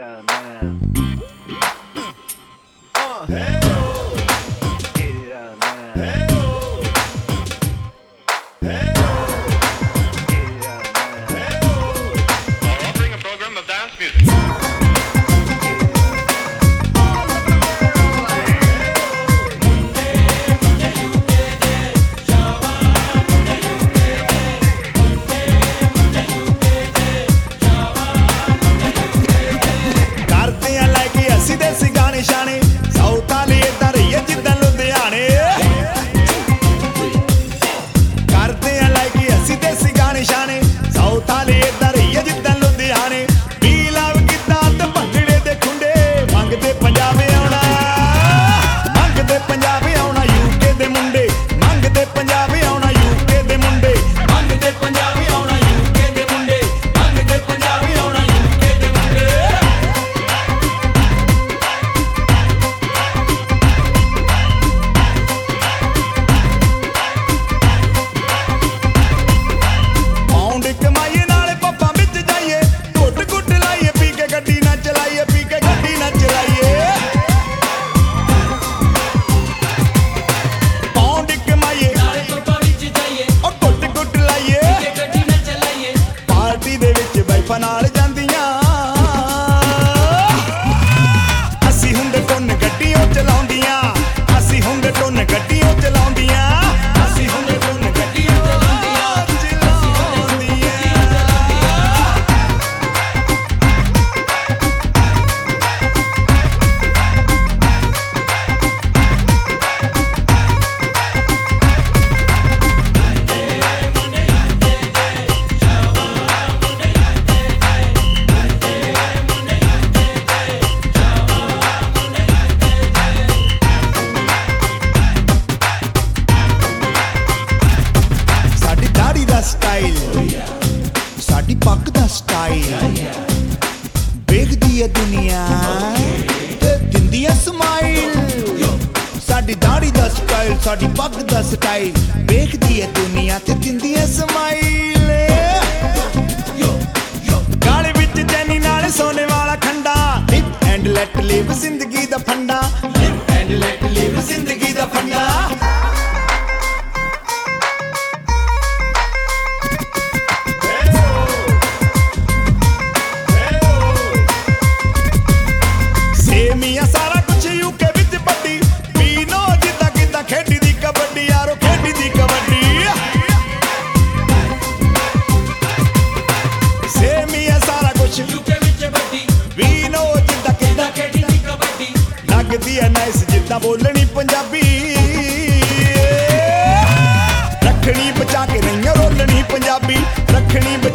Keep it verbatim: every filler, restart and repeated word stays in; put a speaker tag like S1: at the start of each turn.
S1: ਨਾਲ ਜਾਂਦੀਆਂ ਅਸੀਂ ਹੁੰਦੇ ਟੁੰਨ ਗੱਡੀਆਂ ਚਲਾਉਂਦੀਆਂ ਅਸੀਂ ਹੁੰਦੇ ਟੁੰਨ ਗੱਡੀਆਂ ਚਲਾਉਂਦੀਆਂ ਅਸੀਂ ਹੁੰਦੇ ਟੁੰਨ ਗੱਡੀਆਂ ਚਲਾਉਂਦੀਆਂ ਚਲਾਉਂਦੀਆਂ स्टाइल साडी पग दा स्टाइल वेखदी है दुनिया ते दिंदी है स्माइल साडी दाढ़ी दा स्टाइल साडी पग दा स्टाइल वेखदी है दुनिया ते दिंदी है स्माइल गाले विच चैनी नाल सोने वाला खंडा लिव एंड लेट लिव जिंदगी दा फंडा लिव एंड लेट लिव जिंदगी दा फंडा नाइस जिद्दां बोलनी पंजाबी रखनी बचा के नहीं रोलनी पंजाबी रखनी